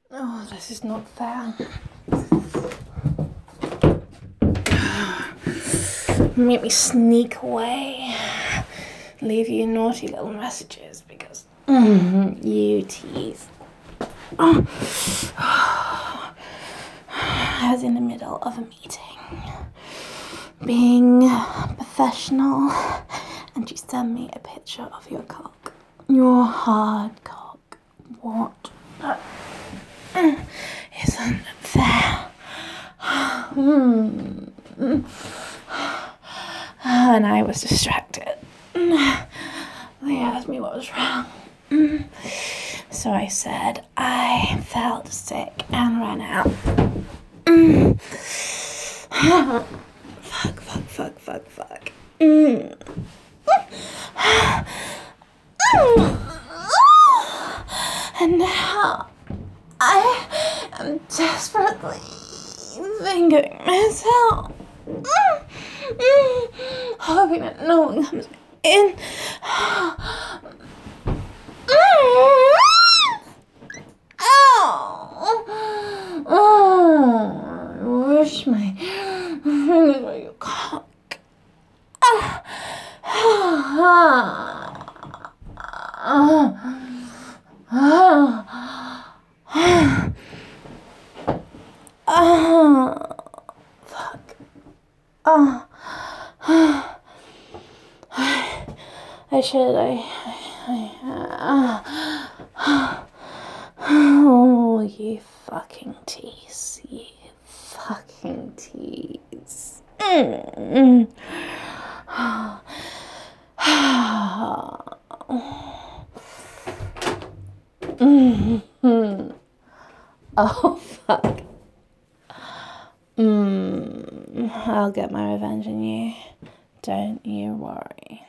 Oh, this is not fair. Make me sneak away. Leave you naughty little messages because you tease. I was in the middle of a meeting, being professional, and you sent me a picture of your cock. Your hard cock. What? That isn't fair. And I was distracted. They asked me what was wrong. So I said I felt sick and ran out. Fuck. And now I am desperately fingering myself. Hoping that no one comes in. I wish my fingers were your cock. Fuck. I should. Oh, you fucking tease. You fucking tease. Oh, fuck. I'll get my revenge on you. Don't you worry.